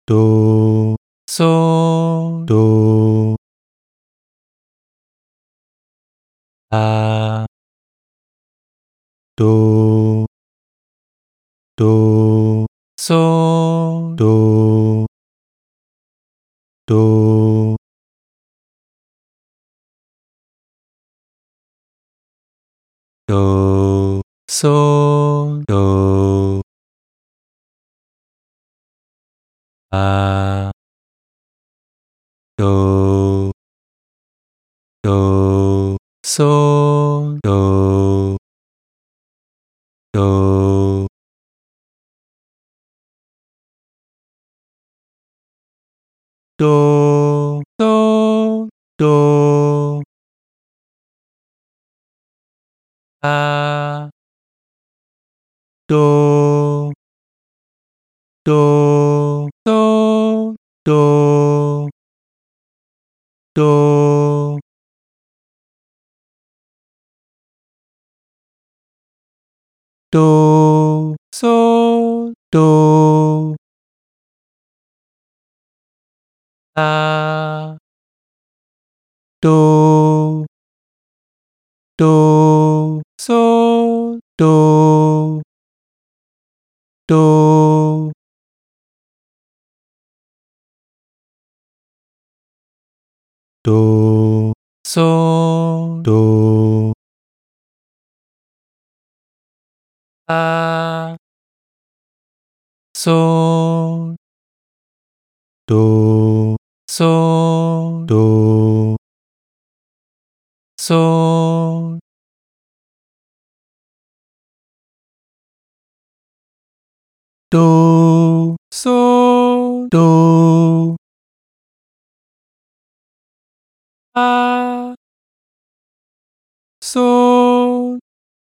do, so, do, la, do, do, so, do, do, do, so, do, la, do, do, so, do, do, do, so, do, la, do, do, so, do, do, do, so, do, la, do, do, so, do, do, do, so, do, la, so, do, so, do, so, do, so, do, la, so,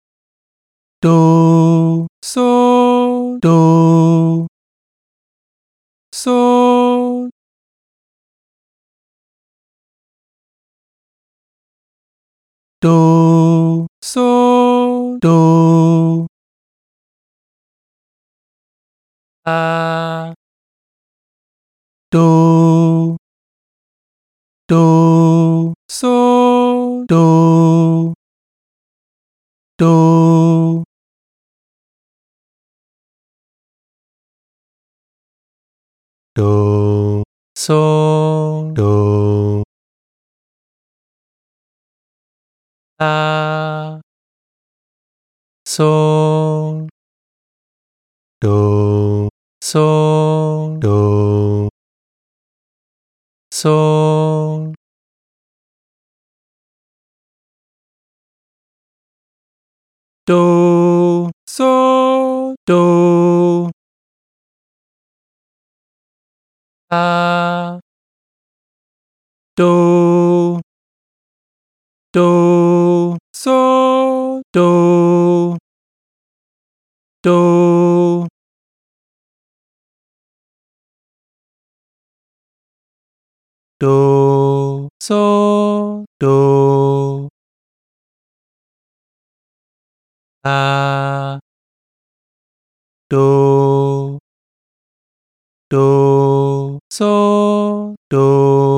do, so, do, so, do, so, do, la, do, do, so, do, do, do, so, do, la, so, do, so, do, so, do, so, do, la, do, do, so, do, do, do, so, do, la, do, do, so, do.